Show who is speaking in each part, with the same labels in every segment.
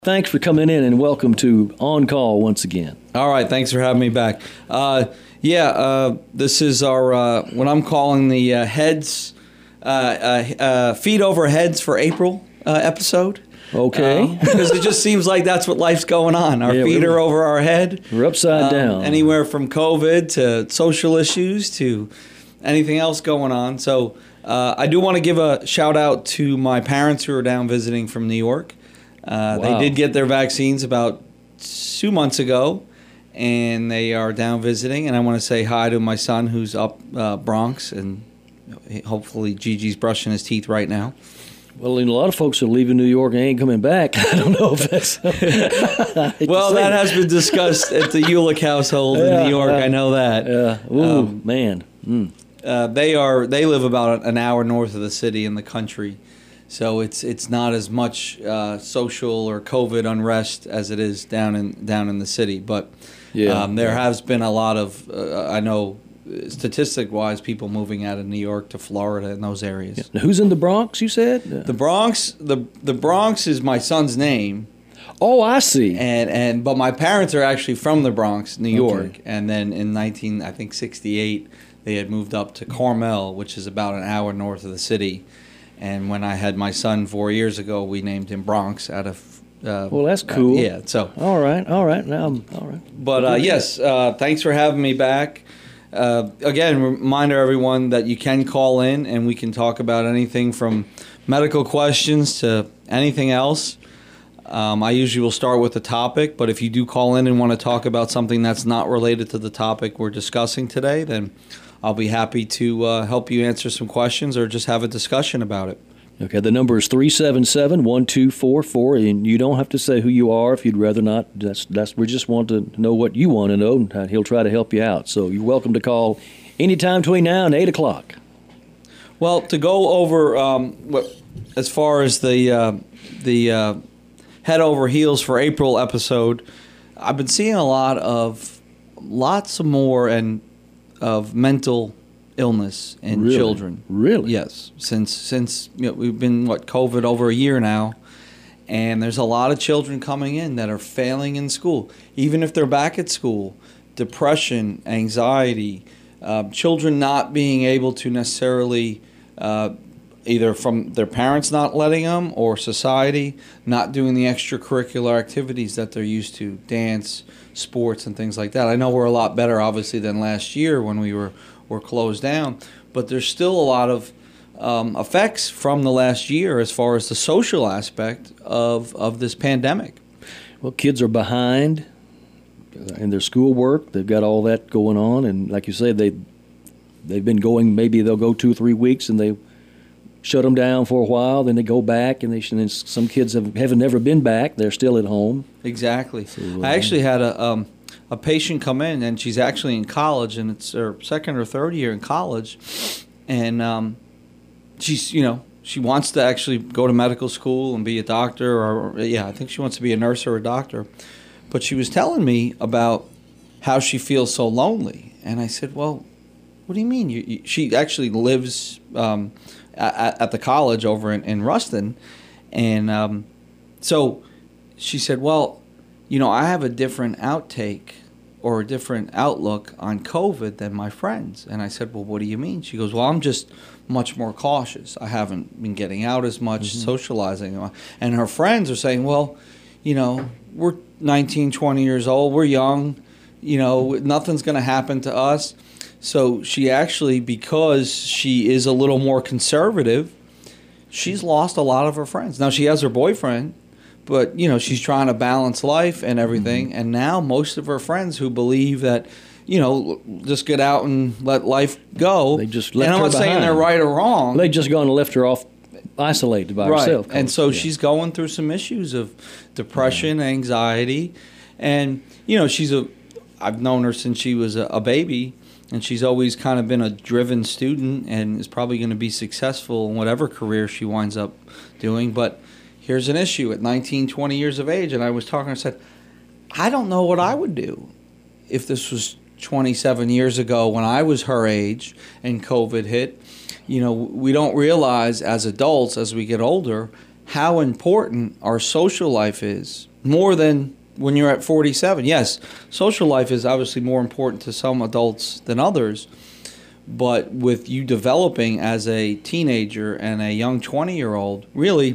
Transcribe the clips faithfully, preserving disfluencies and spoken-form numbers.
Speaker 1: Thanks for coming in and welcome to On Call once again.
Speaker 2: All right, thanks for having me back. Uh, yeah, uh, this is our uh, what I'm calling the uh, heads, uh, uh, uh, feet over heads for April uh, episode.
Speaker 1: Okay.
Speaker 2: Uh, because it just seems like that's what life's going on. Our
Speaker 1: Yeah,
Speaker 2: feet
Speaker 1: we're-
Speaker 2: are over our head.
Speaker 1: We're upside
Speaker 2: Um,
Speaker 1: down.
Speaker 2: Anywhere from COVID to social issues to anything else going on. So uh, I do want to give a shout out to my parents who are down visiting from New York. Uh,
Speaker 1: Wow.
Speaker 2: They did get their vaccines about two months ago, and they are down visiting. And I want to say hi to my son who's up uh, Bronx, and hopefully Gigi's brushing his teeth right now.
Speaker 1: Well, a lot of folks are leaving New York and ain't coming back. I don't know if that's... I hate to
Speaker 2: Well,
Speaker 1: say
Speaker 2: that
Speaker 1: it.
Speaker 2: has been discussed at the Ulick household in
Speaker 1: Yeah,
Speaker 2: New York.
Speaker 1: yeah.
Speaker 2: I know that.
Speaker 1: Yeah. Ooh,
Speaker 2: Um,
Speaker 1: man. Mm.
Speaker 2: Uh, they are they live about an hour north of the city in the country, so it's it's not as much uh, social or COVID unrest as it is down in down in the city. But
Speaker 1: Yeah,
Speaker 2: um, there
Speaker 1: yeah.
Speaker 2: has been a lot of uh, I know statistic wise people moving out of New York to Florida and those areas.
Speaker 1: Now, who's in the Bronx, you said? Uh,
Speaker 2: The Bronx the the Bronx is my son's name.
Speaker 1: oh, I see.
Speaker 2: And and but my parents are actually from the Bronx, New
Speaker 1: Okay.
Speaker 2: York, and then in nineteen I think sixty-eight they had moved up to Carmel, which is about an hour north of the city. And when I had my son four years ago, we named him Bronx out of. Uh,
Speaker 1: Well, that's cool.
Speaker 2: Uh, yeah. So,
Speaker 1: All right, all right. Now, I'm all right.
Speaker 2: but uh, yes, uh, thanks for having me back. Uh, again, reminder everyone that you can call in and we can talk about anything from medical questions to anything else. Um, I usually will start with the topic, but if you do call in and want to talk about something that's not related to the topic we're discussing today, then I'll be happy to uh, help you answer some questions or just have a discussion about it.
Speaker 1: Okay, the number is three seven seven, one two four four, and you don't have to say who you are if you'd rather not. That's that's we just want to know what you want to know, and he'll try to help you out. So you're welcome to call anytime between now and eight o'clock.
Speaker 2: Well, to go over um, what, as far as the uh, the uh, head over heels for April episode, I've been seeing a lot of lots of more and of mental illness in
Speaker 1: Really?
Speaker 2: children.
Speaker 1: Really?
Speaker 2: Yes, since since you know, we've been what COVID over a year now, and there's a lot of children coming in that are failing in school, even if they're back at school. Depression, anxiety, uh, children not being able to necessarily. Uh, either from their parents not letting them or society not doing the extracurricular activities that they're used to, dance, sports, and things like that. I know we're a lot better, obviously, than last year when we were, were closed down, but there's still a lot of um, effects from the last year as far as the social aspect of, of this pandemic.
Speaker 1: Well, kids are behind in their schoolwork. They've got all that going on, and like you said, they they've been going. Maybe they'll go two or three weeks, and they shut them down for a while. Then they go back, and they and then some kids have haven't never been back. They're still at home.
Speaker 2: Exactly.
Speaker 1: So, uh,
Speaker 2: I actually had a um, a patient come in, and she's actually in college, and it's her second or third year in college, and um, she's you know she wants to actually go to medical school and be a doctor, or yeah, I think she wants to be a nurse or a doctor, but she was telling me about how she feels so lonely, and I said, well, what do you mean? You, you, she actually lives um, at, at the college over in, in Ruston, and um, so she said, well, you know, I have a different outtake or a different outlook on COVID than my friends. And I said, well, what do you mean? She goes, well, I'm just much more cautious. I haven't been getting out as much, mm-hmm. socializing. And her friends are saying, well, you know, we're nineteen, twenty years old. We're young. You know, nothing's going to happen to us. So she actually, because she is a little more conservative, she's lost a lot of her friends. Now, she has her boyfriend, but, you know, she's trying to balance life and everything. Mm-hmm. And now most of her friends who believe that, you know, just get out and let life go.
Speaker 1: They just left
Speaker 2: and I'm
Speaker 1: her
Speaker 2: not saying
Speaker 1: behind.
Speaker 2: they're right or wrong.
Speaker 1: They just gone and left her off isolated by
Speaker 2: right.
Speaker 1: herself.
Speaker 2: And so
Speaker 1: yeah.
Speaker 2: she's going through some issues of depression, yeah. anxiety. And, you know, she's a, I've known her since she was a, a baby. And she's always kind of been a driven student and is probably going to be successful in whatever career she winds up doing. But here's an issue at nineteen, twenty years of age. And I was talking, I said, I don't know what I would do if this was twenty-seven years ago when I was her age and COVID hit. You know, we don't realize as adults, as we get older, how important our social life is more than when you're at forty-seven. Yes, social life is obviously more important to some adults than others, but with you developing as a teenager and a young twenty-year-old, really,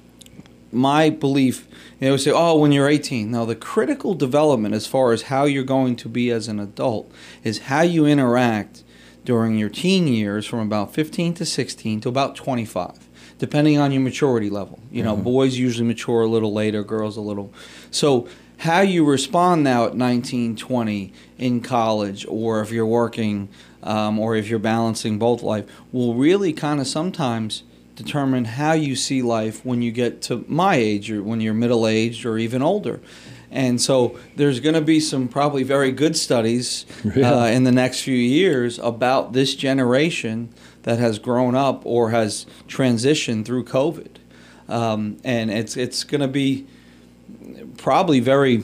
Speaker 2: my belief, they always say, oh, when you're eighteen. No, the critical development as far as how you're going to be as an adult is how you interact during your teen years from about fifteen to sixteen to about twenty-five, depending on your maturity level. You know, mm-hmm. boys usually mature a little later, girls a little. So how you respond now at nineteen, twenty in college, or if you're working, um, or if you're balancing both life, will really kind of sometimes determine how you see life when you get to my age, or when you're middle-aged or even older. And so there's going to be some probably very good studies yeah. uh, in the next few years about this generation that has grown up or has transitioned through COVID. Um, and it's it's going to be probably very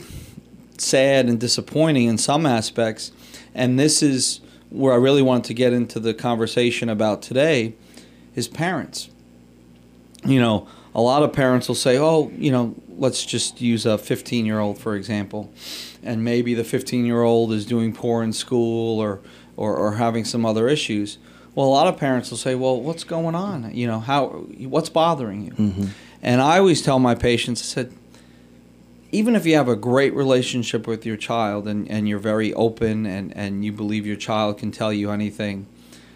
Speaker 2: sad and disappointing in some aspects. And this is where I really wanted to get into the conversation about today, is parents. You know, a lot of parents will say, oh, you know, let's just use a fifteen-year-old, for example, and maybe the fifteen-year-old is doing poor in school or, or, or having some other issues. Well, a lot of parents will say, well, what's going on? You know, how, what's bothering you? Mm-hmm. And I always tell my patients, I said, even if you have a great relationship with your child and, and you're very open and, and you believe your child can tell you anything,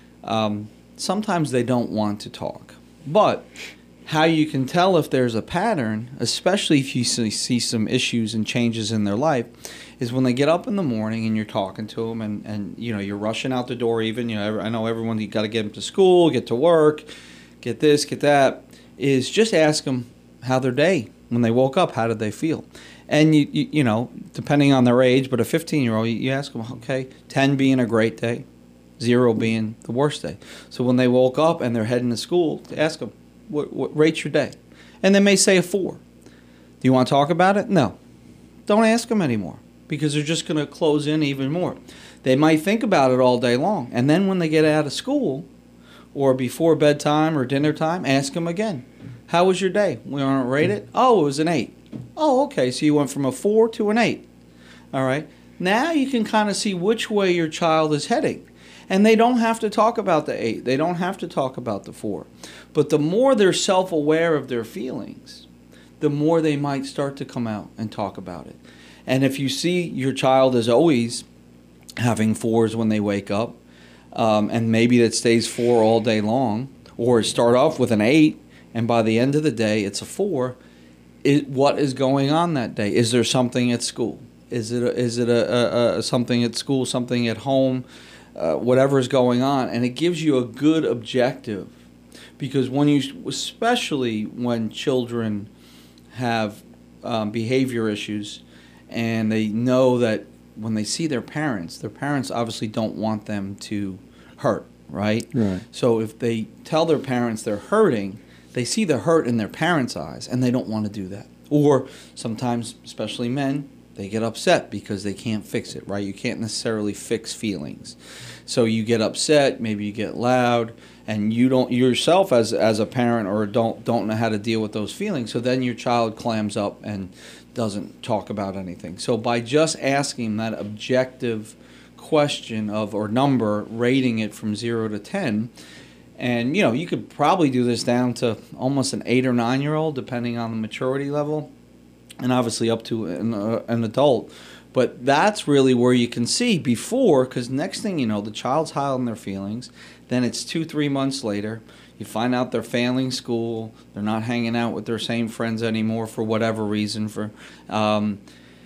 Speaker 2: um, sometimes they don't want to talk. But how you can tell if there's a pattern, especially if you see, see some issues and changes in their life, is when they get up in the morning and you're talking to them and, and you know, you're rushing out the door even. You know, I know everyone, you got to get them to school, get to work, get this, get that, is just ask them how their day, when they woke up, how did they feel? And, you you, you know, depending on their age, but a fifteen-year-old, you, you ask them, okay, ten being a great day, zero being the worst day. So when they woke up and they're heading to school, to ask them, What, what rate's your day? And they may say a four. Do you want to talk about it? No. Don't ask them anymore, because they're just going to close in even more. They might think about it all day long. And then when they get out of school or before bedtime or dinner time, ask them again. How was your day? We want to rate it? Oh, it was an eight. Oh, okay. So you went from a four to an eight. All right. Now you can kind of see which way your child is heading. And they don't have to talk about the eight. They don't have to talk about the four. But the more they're self-aware of their feelings, the more they might start to come out and talk about it. And if you see your child is always having fours when they wake up, um, and maybe it stays four all day long, or start off with an eight, and by the end of the day it's a four, it, what is going on that day? Is there something at school? Is it a, is it a, a, a something at school, something at home? Uh, whatever is going on, and it gives you a good objective, because when you, especially when children have um, behavior issues, and they know that when they see their parents, their parents obviously don't want them to hurt, right? Right. So if they tell their parents they're hurting, they see the hurt in their parents' eyes, and they don't want to do that. Or sometimes, especially men, they get upset because they can't fix it, right? You can't necessarily fix feelings. So you get upset, maybe you get loud, and you don't yourself as as a parent or adult don't know how to deal with those feelings. So then your child clams up and doesn't talk about anything. So by just asking that objective question of or number, rating it from zero to ten, and you know, you could probably do this down to almost an eight or nine year old, depending on the maturity level, and obviously up to an, uh, an adult. But that's really where you can see before, because next thing you know, the child's hiding their feelings. Then it's two, three months later, you find out they're failing school. They're not hanging out with their same friends anymore for whatever reason. For, um,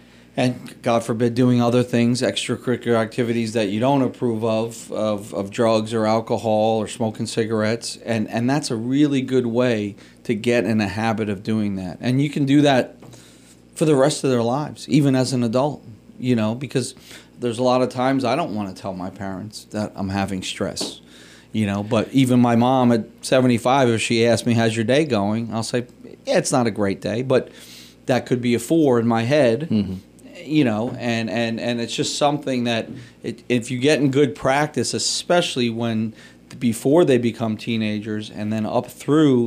Speaker 2: and God forbid, doing other things, extracurricular activities that you don't approve of, of, of drugs or alcohol or smoking cigarettes. And, and that's a really good way to get in a habit of doing that. And you can do that for the rest of their lives, even as an adult, you know, because there's a lot of times I don't want to tell my parents that I'm having stress, you know, but even my mom at seventy-five, if she asks me, how's your day going? I'll say, yeah, it's not a great day, but that could be a four in my head, mm-hmm. you know, and, and, and it's just something that it, if you get in good practice, especially when before they become teenagers and then up through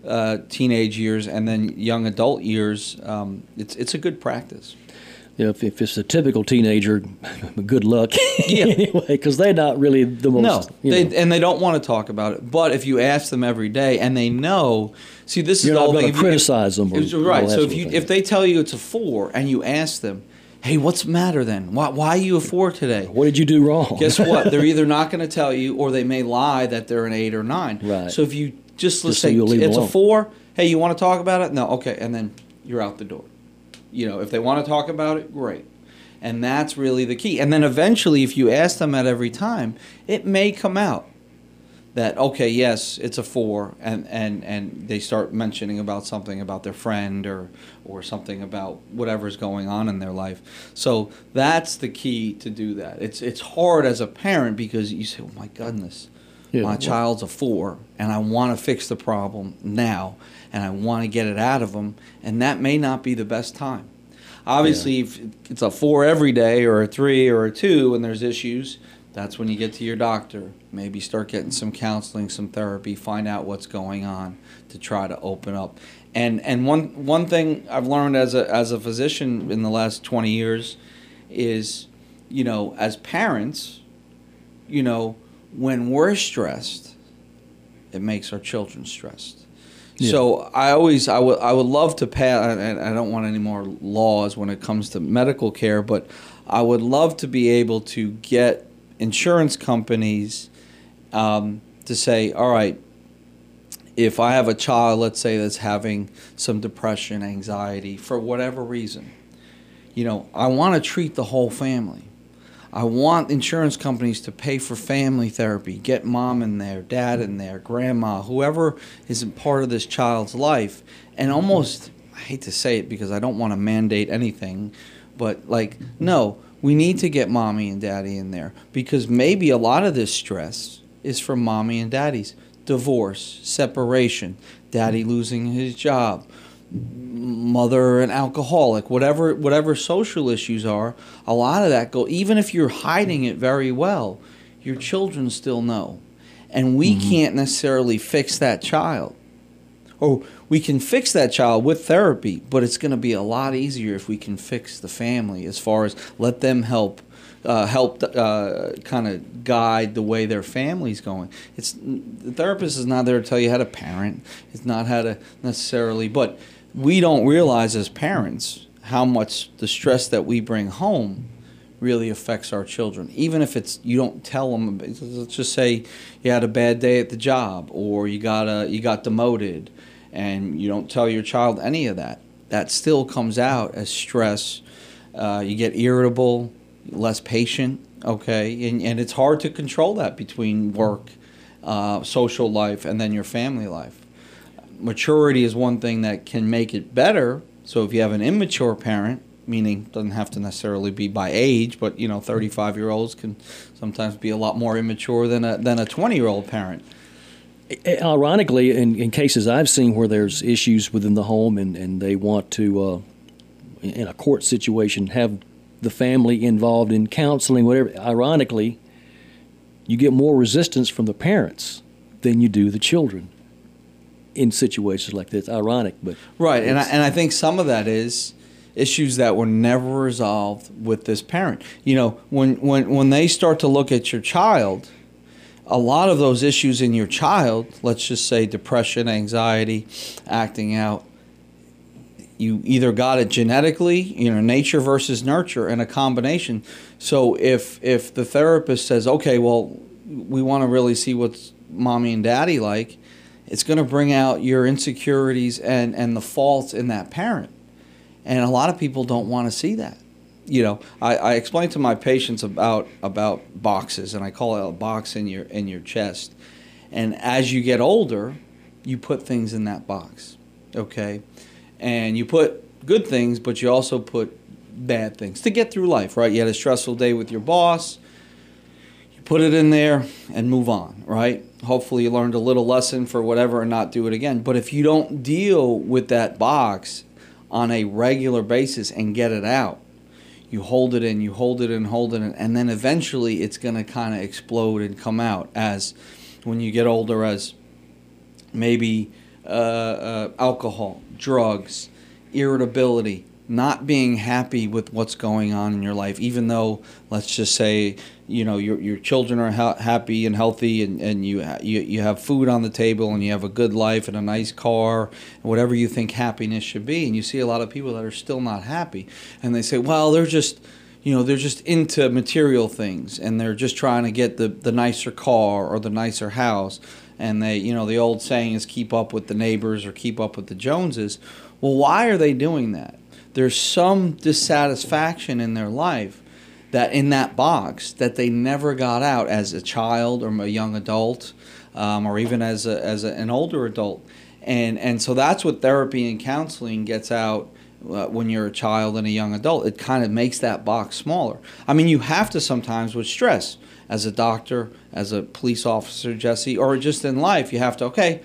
Speaker 2: uh, teenage years and then young adult years, um, it's it's a good practice.
Speaker 1: Yeah, if, if it's a typical teenager, good luck.
Speaker 2: Yeah.
Speaker 1: Anyway, because they're not really the most.
Speaker 2: No,
Speaker 1: you
Speaker 2: they,
Speaker 1: know.
Speaker 2: and they don't want to talk about it. But if you ask them every day, and they know, see, this
Speaker 1: You're
Speaker 2: is the
Speaker 1: not
Speaker 2: whole
Speaker 1: going
Speaker 2: thing.
Speaker 1: to
Speaker 2: If you-
Speaker 1: criticize them. Or,
Speaker 2: It's
Speaker 1: all
Speaker 2: right.
Speaker 1: that
Speaker 2: So
Speaker 1: sort
Speaker 2: if
Speaker 1: of
Speaker 2: you
Speaker 1: thing.
Speaker 2: if they tell you it's a four, and you ask them, "Hey, what's the matter then? Why why are you a four today?"
Speaker 1: What did you do wrong?
Speaker 2: Guess what? They're either not going to tell you, or they may lie that they're an eight or nine.
Speaker 1: Right.
Speaker 2: So if you just let's
Speaker 1: Just so
Speaker 2: say
Speaker 1: you'll leave 'em
Speaker 2: it's a
Speaker 1: alone.
Speaker 2: four, hey, you want to talk about it? No, okay, and then you're out the door. You know, if they want to talk about it, great. And that's really the key. And then eventually, if you ask them at every time, it may come out that, okay, yes, it's a four, and, and, and they start mentioning about something about their friend or, or something about whatever's going on in their life. So that's the key to do that. It's, it's hard as a parent because you say, oh, my goodness,
Speaker 1: Yeah,
Speaker 2: my
Speaker 1: well-
Speaker 2: child's a four, and I want to fix the problem now, and I want to get it out of them, and that may not be the best time. Obviously, if it's a four every day or a three or a two and there's issues, that's when you get to your doctor. Maybe start getting some counseling, some therapy, find out what's going on to try to open up. And and one one thing I've learned as a as a physician in the last twenty years is, you know, as parents, you know, when we're stressed, it makes our children stressed.
Speaker 1: Yeah.
Speaker 2: So I always I would I would love to pass, and I don't want any more laws when it comes to medical care, but I would love to be able to get insurance companies um, to say, all right, if I have a child, let's say, that's having some depression, anxiety, for whatever reason, you know, I want to treat the whole family. I want insurance companies to pay for family therapy, get mom in there, dad in there, grandma, whoever is a part of this child's life. And almost, I hate to say it because I don't want to mandate anything, but like, no, we need to get mommy and daddy in there because maybe a lot of this stress is from mommy and daddy's divorce, separation, daddy losing his job, mother an alcoholic, whatever whatever social issues are, a lot of that go, even if you're hiding it very well, your children still know. And we mm-hmm. can't necessarily fix that child. Or we can fix that child with therapy, but it's going to be a lot easier if we can fix the family as far as let them help uh, help uh, kind of guide the way their family's going. It's the therapist is not there to tell you how to parent. It's not how to necessarily, but we don't realize as parents how much the stress that we bring home really affects our children. Even if it's you don't tell them. Let's just say you had a bad day at the job, or you got a, you got demoted, and you don't tell your child any of that. That still comes out as stress. Uh, you get irritable, less patient. Okay, and and it's hard to control that between work, uh, social life, and then your family life. Maturity is one thing that can make it better. So if you have an immature parent, meaning doesn't have to necessarily be by age, but you know, thirty-five-year-olds can sometimes be a lot more immature than a than a twenty-year-old parent.
Speaker 1: Ironically, in, in cases I've seen where there's issues within the home and, and they want to, uh, in a court situation, have the family involved in counseling, whatever, ironically, you get more resistance from the parents than you do the children in situations like this. Ironic, but
Speaker 2: right, and I, and I think some of that is issues that were never resolved with this parent. You know, when when when they start to look at your child, a lot of those issues in your child, let's just say depression, anxiety, acting out, you either got it genetically, you know, nature versus nurture, and a combination. So if if the therapist says, okay, well, we want to really see what's mommy and daddy like, it's going to bring out your insecurities and, and the faults in that parent. And a lot of people don't want to see that. You know, I, I explain to my patients about about boxes, and I call it a box in your in your chest. And as you get older, you put things in that box, okay? And you put good things, but you also put bad things to get through life, right? You had a stressful day with your boss, you put it in there and move on, right? Hopefully you learned a little lesson for whatever and not do it again. But if you don't deal with that box on a regular basis and get it out, you hold it in, you hold it in, hold it in, and then eventually it's going to kind of explode and come out as when you get older, as maybe uh, uh, alcohol, drugs, irritability, not being happy with what's going on in your life, even though, let's just say, you know, your your children are ha- happy and healthy, and, and you, ha- you you have food on the table, and you have a good life and a nice car, and whatever you think happiness should be. And you see a lot of people that are still not happy, and they say, well, they're just, you know, they're just into material things, and they're just trying to get the, the nicer car or the nicer house. And they, you know, the old saying is keep up with the neighbors or keep up with the Joneses. Well, why are they doing that? There's some dissatisfaction in their life that in that box that they never got out as a child or a young adult, um, or even as a, as a, an older adult. And and so that's what therapy and counseling gets out uh, when you're a child and a young adult. It kind of makes that box smaller. I mean, you have to sometimes with stress. As a doctor, as a police officer, Jesse, or just in life, you have to, okay,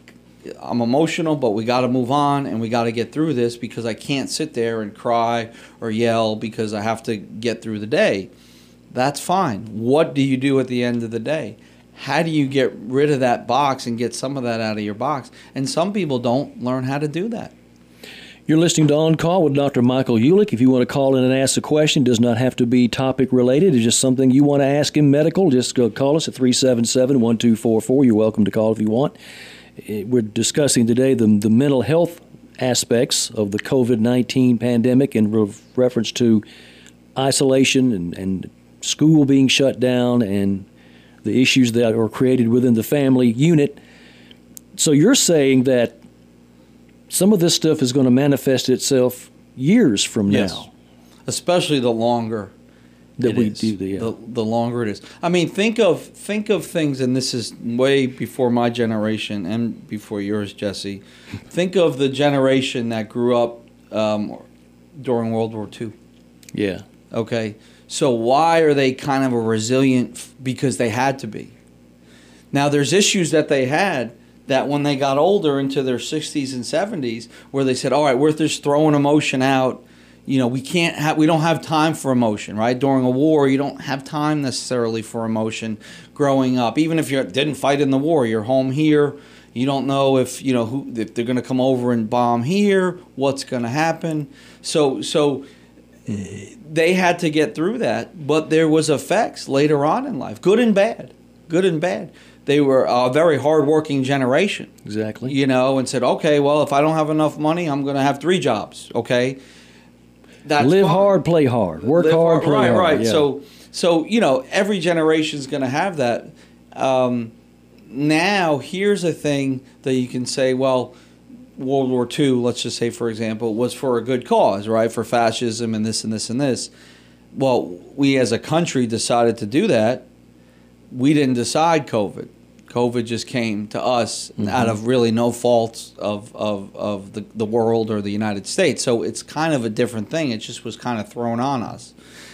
Speaker 2: I'm emotional, but we got to move on and we got to get through this because I can't sit there and cry or yell because I have to get through the day. That's fine. What do you do at the end of the day? How do you get rid of that box and get some of that out of your box? And some people don't learn how to do that.
Speaker 1: You're listening to On Call with Doctor Michael Ulick. If you want to call in and ask a question, it does not have to be topic related. It's just something you want to ask him medical. Just go call us at three seven seven, one two four four. You're welcome to call if you want. We're discussing today the, the mental health aspects of the COVID nineteen pandemic in re- reference to isolation and, and school being shut down and the issues that are created within the family unit. So you're saying that some of this stuff is going to manifest itself years from
Speaker 2: Yes.
Speaker 1: now.
Speaker 2: Especially the longer
Speaker 1: That
Speaker 2: it
Speaker 1: we
Speaker 2: is.
Speaker 1: do the, uh,
Speaker 2: the the longer it is. I mean, think of think of things, and this is way before my generation and before yours, Jesse. Think of the generation that grew up um, during World War Two.
Speaker 1: Yeah.
Speaker 2: Okay, so why are they kind of a resilient? Because they had to be. Now, there's issues that they had that when they got older into their sixties and seventies, where they said, all right, we're just throwing emotion out. You know, we can't have, we don't have time for emotion, right? During a war, you don't have time necessarily for emotion growing up. Even if you didn't fight in the war, you're home here. You don't know if, you know, who, if they're going to come over and bomb here, what's going to happen. So, so they had to get through that, but there was effects later on in life, good and bad, good and bad. They were a very hardworking generation.
Speaker 1: Exactly.
Speaker 2: You know, and said, okay, well, if I don't have enough money, I'm going to have three jobs, okay? That's
Speaker 1: Live
Speaker 2: fine.
Speaker 1: hard, play hard. Work
Speaker 2: Live
Speaker 1: hard, play
Speaker 2: right,
Speaker 1: hard.
Speaker 2: Right, right.
Speaker 1: Yeah.
Speaker 2: So, so, you know, every generation is going to have that. Um, now, here's a thing that you can say, well, World War Two, let's just say, for example, was for a good cause, right? For fascism and this and this and this. Well, we as a country decided to do that. We didn't decide COVID. COVID just came to us mm-hmm. out of really no fault of, of, of the, the world or the United States. So it's kind of a different thing. It just was kind of thrown on us.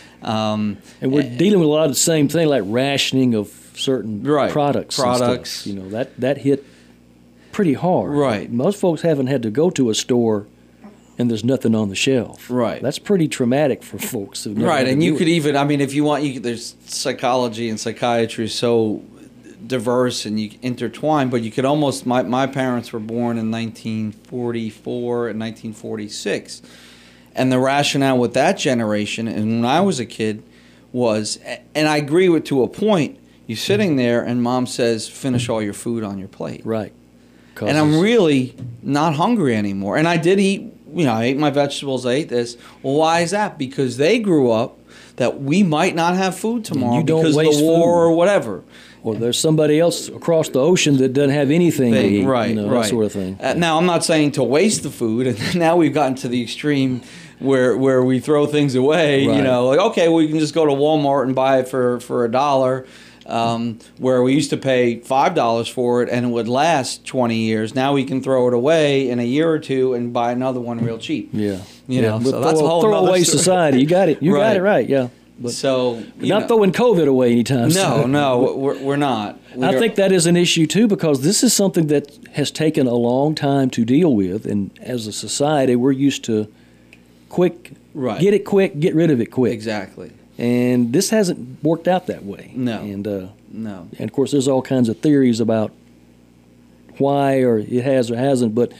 Speaker 2: Um,
Speaker 1: and we're dealing with a lot of the same thing, like rationing of certain
Speaker 2: right,
Speaker 1: products.
Speaker 2: Products.
Speaker 1: You know, that, that hit pretty hard.
Speaker 2: Right.
Speaker 1: Most folks haven't had to go to a store and there's nothing on the shelf.
Speaker 2: Right.
Speaker 1: That's pretty traumatic for folks. Who've never
Speaker 2: right,
Speaker 1: had to
Speaker 2: and
Speaker 1: do
Speaker 2: you
Speaker 1: it.
Speaker 2: could even, I mean, if you want, you could, there's psychology and psychiatry so diverse and you intertwine, but you could almost, my, my parents were born in nineteen forty-four and nineteen forty-six, and the rationale with that generation and when I was a kid was, and I agree with to a point, you're sitting there and mom says, finish all your food on your plate.
Speaker 1: Right.
Speaker 2: And I'm really not hungry anymore. And I did eat, you know, I ate my vegetables, I ate this. Well, why is that? Because they grew up that we might not have food tomorrow
Speaker 1: you don't
Speaker 2: because of
Speaker 1: waste
Speaker 2: the war
Speaker 1: food.
Speaker 2: or whatever.
Speaker 1: Or there's somebody else across the ocean that doesn't have anything to
Speaker 2: Thing,
Speaker 1: eat.
Speaker 2: right,
Speaker 1: you know,
Speaker 2: right.
Speaker 1: that sort of thing.
Speaker 2: Uh, now, I'm not saying to waste the food. And now we've gotten to the extreme where where we throw things away.
Speaker 1: Right.
Speaker 2: You know, like, okay, we can just go to Walmart and buy it for, for a dollar. Um, where we used to pay five dollars for it and it would last twenty years. Now we can throw it away in a year or two and buy another one real cheap.
Speaker 1: Yeah.
Speaker 2: You
Speaker 1: yeah.
Speaker 2: know,
Speaker 1: But
Speaker 2: so that's a whole
Speaker 1: throwaway
Speaker 2: nother story.
Speaker 1: society. You got it. You
Speaker 2: Right.
Speaker 1: got it right. Yeah. But
Speaker 2: So
Speaker 1: we're
Speaker 2: you
Speaker 1: not
Speaker 2: know,
Speaker 1: throwing COVID away anytime
Speaker 2: no,
Speaker 1: soon.
Speaker 2: no, we're, we're not. We
Speaker 1: I
Speaker 2: are-
Speaker 1: think that is an issue too, because this is something that has taken a long time to deal with, and as a society, we're used to quick,
Speaker 2: Right.
Speaker 1: get it quick, get rid of it quick,
Speaker 2: exactly.
Speaker 1: and this hasn't worked out that way.
Speaker 2: No.
Speaker 1: and uh,
Speaker 2: No.
Speaker 1: and of course, there's all kinds of theories about why or it has or hasn't, but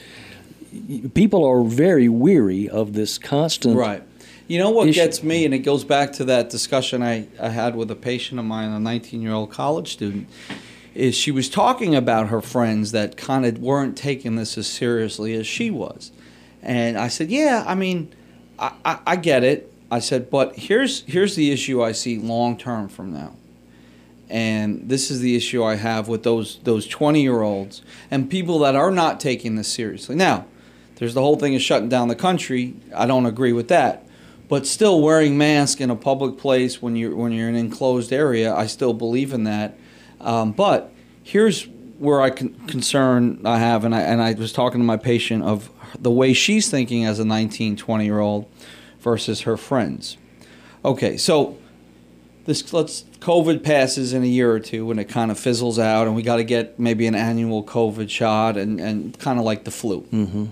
Speaker 1: people are very weary of this constant.
Speaker 2: Right. You know what
Speaker 1: issue.
Speaker 2: gets me, and it goes back to that discussion I, I had with a patient of mine, a nineteen-year-old college student, is she was talking about her friends that kind of weren't taking this as seriously as she was. And I said, yeah, I mean, I, I, I get it. I said, but here's here's the issue I see long term from now. And this is the issue I have with those those twenty-year-olds and people that are not taking this seriously. Now, there's the whole thing of shutting down the country. I don't agree with that. But still wearing masks in a public place when you're, when you're in an enclosed area, I still believe in that. Um, but here's where I con- concern I have, and I, and I was talking to my patient of the way she's thinking as a nineteen, twenty-year-old versus her friends. Okay, so this let's COVID passes in a year or two and it kind of fizzles out, and we got to get maybe an annual COVID shot, and, and kind of like the flu.
Speaker 1: Mm-hmm.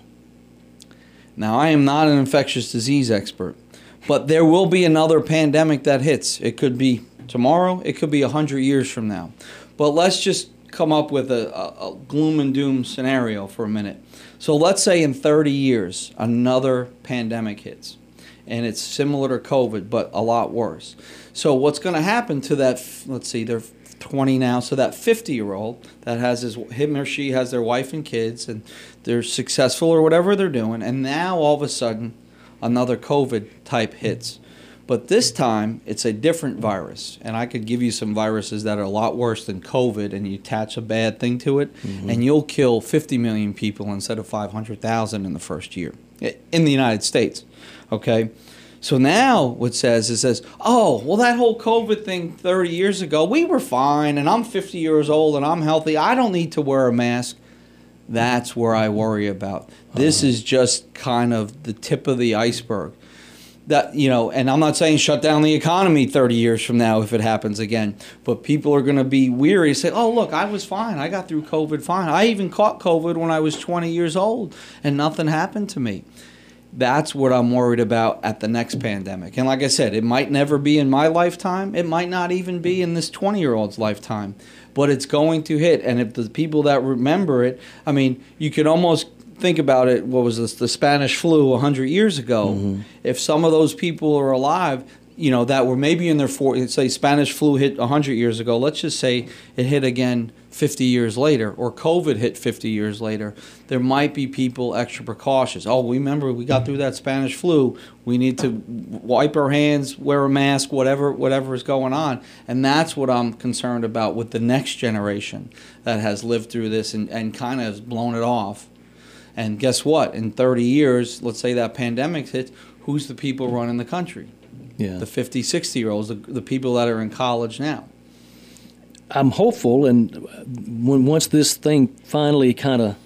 Speaker 2: Now, I am not an infectious disease expert, but there will be another pandemic that hits. It could be tomorrow, it could be one hundred years from now. But let's just come up with a, a, a gloom and doom scenario for a minute. So let's say in thirty years, another pandemic hits. And it's similar to COVID, but a lot worse. So what's going to happen to that, let's see, they're twenty now, so that fifty-year-old that has his, him or she has their wife and kids, and they're successful or whatever they're doing, and now all of a sudden another COVID type hits. But this time it's a different virus, and I could give you some viruses that are a lot worse than COVID, and you attach a bad thing to it, mm-hmm. and you'll kill fifty million people instead of five hundred thousand in the first year in the United States. Okay, so now what it says it says, oh, well, that whole COVID thing thirty years ago, we were fine, and I'm fifty years old and I'm healthy. I don't need to wear a mask. That's where I worry about. This uh-huh. is just kind of the tip of the iceberg. That, you know, and I'm not saying shut down the economy thirty years from now if it happens again, but people are going to be weary, say, oh, look, I was fine. I got through COVID fine. I even caught COVID when I was twenty years old and nothing happened to me. That's what I'm worried about at the next pandemic. And like I said, it might never be in my lifetime. It might not even be in this twenty-year-old's lifetime. But it's going to hit. And if the people that remember it, I mean, you could almost think about it, what was this, the Spanish flu one hundred years ago. Mm-hmm. If some of those people are alive, you know, that were maybe in their forties, say Spanish flu hit one hundred years ago, let's just say it hit again fifty years later, or COVID hit fifty years later, there might be people extra precautious. Oh, we remember we got through that Spanish flu. We need to wipe our hands, wear a mask, whatever whatever is going on. And that's what I'm concerned about with the next generation that has lived through this and, and kind of has blown it off. And guess what? In thirty years, let's say that pandemic hits, who's the people running the country?
Speaker 1: Yeah.
Speaker 2: The fifty, sixty-year-olds, the, the people that are in college now.
Speaker 1: I'm hopeful, and when once this thing finally kind of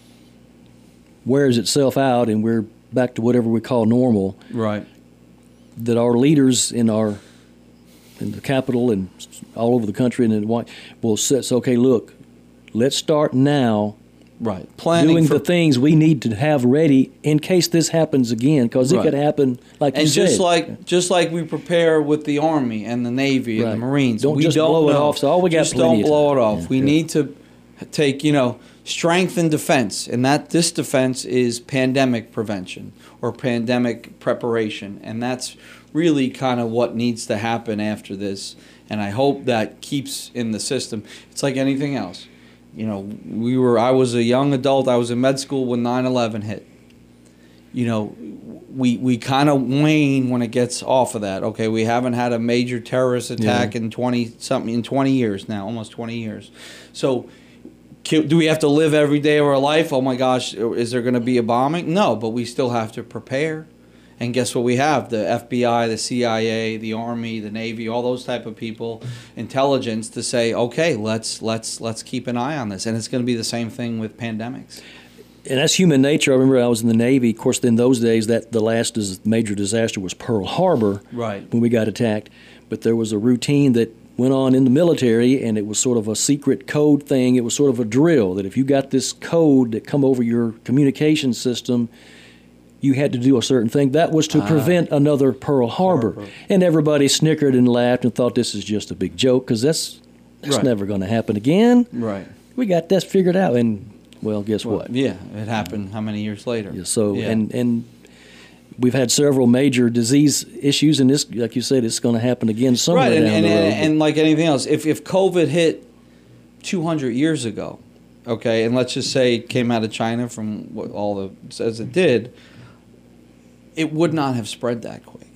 Speaker 1: wears itself out and we're back to whatever we call normal,
Speaker 2: right?
Speaker 1: That our leaders in our in the Capitol and all over the country and in White will say, "Okay, look, let's start now."
Speaker 2: Right, planning
Speaker 1: doing
Speaker 2: for,
Speaker 1: the things we need to have ready in case this happens again, because it
Speaker 2: right.
Speaker 1: could happen like
Speaker 2: and
Speaker 1: you said.
Speaker 2: And just like just like we prepare with the Army and the Navy
Speaker 1: right.
Speaker 2: and the Marines,
Speaker 1: don't
Speaker 2: we
Speaker 1: just
Speaker 2: don't
Speaker 1: blow
Speaker 2: know.
Speaker 1: it off. So all we got
Speaker 2: just
Speaker 1: plenty
Speaker 2: don't
Speaker 1: of
Speaker 2: blow
Speaker 1: time.
Speaker 2: it off.
Speaker 1: Yeah,
Speaker 2: we
Speaker 1: yeah.
Speaker 2: need to take, you know, strength and defense, and that this defense is pandemic prevention or pandemic preparation, and that's really kind of what needs to happen after this. And I hope that keeps in the system. It's like anything else. You know, we were. I was a young adult. I was in med school when nine eleven hit. You know, we we kind of wane when it gets off of that. Okay, we haven't had a major terrorist attack yeah. in twenty something in twenty years now, almost twenty years. So, do we have to live every day of our life? Oh my gosh, is there going to be a bombing? No, but we still have to prepare. And guess what we have? The F B I, the C I A, the Army, the Navy, all those type of people, intelligence to say, okay, let's let's let's keep an eye on this. And it's going to be the same thing with pandemics.
Speaker 1: And that's human nature. I remember I was in the Navy. Of course, in those days, that the last dis- major disaster was Pearl Harbor,
Speaker 2: right,
Speaker 1: when we got attacked. But there was a routine that went on in the military, and it was sort of a secret code thing. It was sort of a drill that if you got this code that come over your communication system, you had to do a certain thing. That was to ah. prevent another Pearl Harbor. Harbor. And everybody snickered and laughed and thought this is just a big joke because that's, that's
Speaker 2: right.
Speaker 1: never going to happen again.
Speaker 2: Right.
Speaker 1: We got that figured out. And Well, guess
Speaker 2: Well,
Speaker 1: what?
Speaker 2: yeah, it happened how many years later?
Speaker 1: Yeah, so
Speaker 2: Yeah.
Speaker 1: and and we've had several major disease issues, and this, like you said, it's going to happen again somewhere
Speaker 2: right, and,
Speaker 1: down
Speaker 2: and,
Speaker 1: the road.
Speaker 2: and, and like anything else, if, if COVID hit two hundred years ago, okay, and let's just say it came out of China from what all the as it did, it would not have spread that quick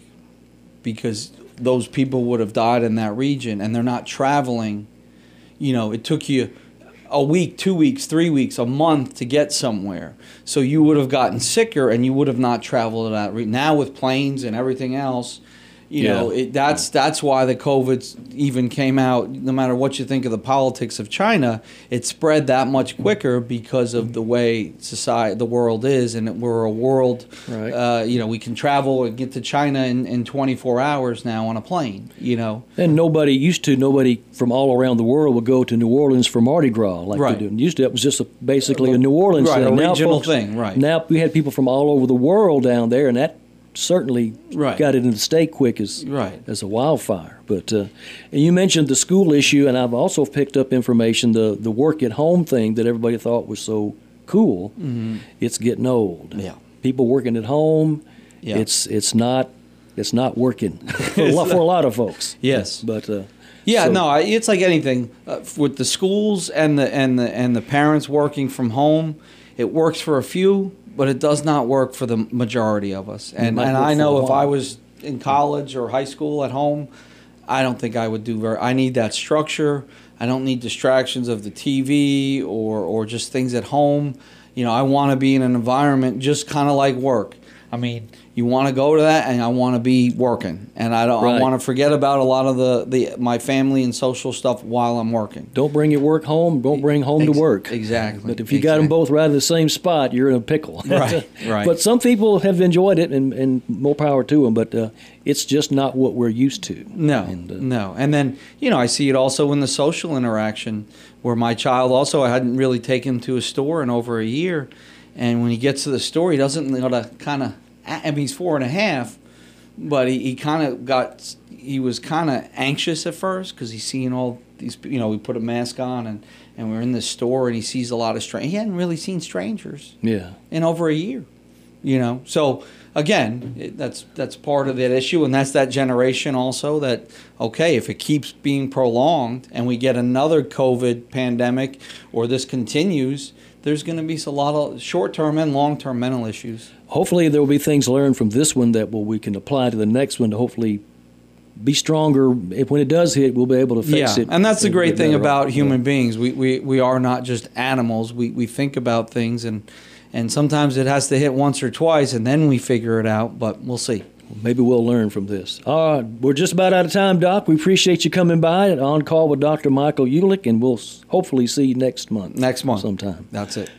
Speaker 2: because those people would have died in that region, and they're not traveling. You know, it took you a week, two weeks, three weeks, a month to get somewhere. So you would have gotten sicker, and you would have not traveled to that. Re- now with planes and everything else, you
Speaker 1: Yeah.
Speaker 2: know, it, that's that's why the COVID even came out. No matter what you think of the politics of China, it spread that much quicker because of the way society, the world is, and we're a world.
Speaker 1: Right.
Speaker 2: Uh, you know, we can travel and get to China in, in twenty-four hours now on a plane. You know.
Speaker 1: And nobody used to, nobody from all around the world would go to New Orleans for Mardi Gras like
Speaker 2: Right.
Speaker 1: they do. Used to, it was just a, basically a New Orleans
Speaker 2: Right,
Speaker 1: thing.
Speaker 2: a
Speaker 1: Now
Speaker 2: regional
Speaker 1: folks-
Speaker 2: thing, right.
Speaker 1: Now we had people from all over the world down there, and that certainly
Speaker 2: Right.
Speaker 1: got it in the state quick as
Speaker 2: Right.
Speaker 1: as a wildfire. But uh, and you mentioned the school issue, and I've also picked up information the the work at home thing that everybody thought was so cool. It's getting old.
Speaker 2: Yeah.
Speaker 1: People working at home.
Speaker 2: Yeah.
Speaker 1: It's it's not it's not working for, a lot, for a lot of folks.
Speaker 2: Yes.
Speaker 1: But uh,
Speaker 2: Yeah,
Speaker 1: so-
Speaker 2: no, I- it's like anything uh, with the schools and the and the and the parents working from home. It works for a few, but it does not work for the majority of us. And
Speaker 1: might
Speaker 2: and
Speaker 1: work
Speaker 2: I
Speaker 1: for
Speaker 2: know
Speaker 1: a
Speaker 2: if
Speaker 1: while.
Speaker 2: I was in college or high school at home, I don't think I would do very. I need that structure. I don't need distractions of the T V or or just things at home. You know, I want to be in an environment just kind of like work. I mean, you want to go to that, and I want to be working, and I don't. I
Speaker 1: Right.
Speaker 2: want to forget about a lot of the, the my family and social stuff while I'm working.
Speaker 1: Don't bring your work home. Don't bring home
Speaker 2: Ex-
Speaker 1: to work.
Speaker 2: exactly,
Speaker 1: But if you got them
Speaker 2: exactly.
Speaker 1: both right in the same spot, you're in a pickle.
Speaker 2: Right, right.
Speaker 1: But some people have enjoyed it, and, and more power to them. But uh, it's just not what we're used to.
Speaker 2: No,
Speaker 1: And, uh,
Speaker 2: no. And then, you know, I see it also in the social interaction where my child also, I hadn't really taken him to a store in over a year. And when he gets to the store, he doesn't know to kind of, I mean, he's four and a half, but he, he kind of got, he was kind of anxious at first because he's seeing all these, you know, we put a mask on and, and we're in this store and he sees a lot of strangers. He hadn't really seen strangers
Speaker 1: Yeah.
Speaker 2: in over a year, you know. So again, it, that's that's part of that issue, and that's that generation also. That okay, if it keeps being prolonged and we get another COVID pandemic, or this continues, there's going to be a lot of short-term and long-term mental issues.
Speaker 1: Hopefully there will be things learned from this one that will, we can apply to the next one to hopefully be stronger. If when it does hit, we'll be able to fix
Speaker 2: Yeah,
Speaker 1: it.
Speaker 2: and that's the
Speaker 1: and
Speaker 2: great
Speaker 1: get
Speaker 2: thing
Speaker 1: better
Speaker 2: about
Speaker 1: off.
Speaker 2: human
Speaker 1: Yeah.
Speaker 2: beings. We, we we are not just animals. We we think about things, and and sometimes it has to hit once or twice, and then we figure it out. But we'll see.
Speaker 1: Maybe we'll learn from this. All right, we're just about out of time, Doc. We appreciate you coming by and on call with Doctor Michael Ulick, and we'll s- hopefully see you next month.
Speaker 2: Next month.
Speaker 1: sometime.
Speaker 2: That's it.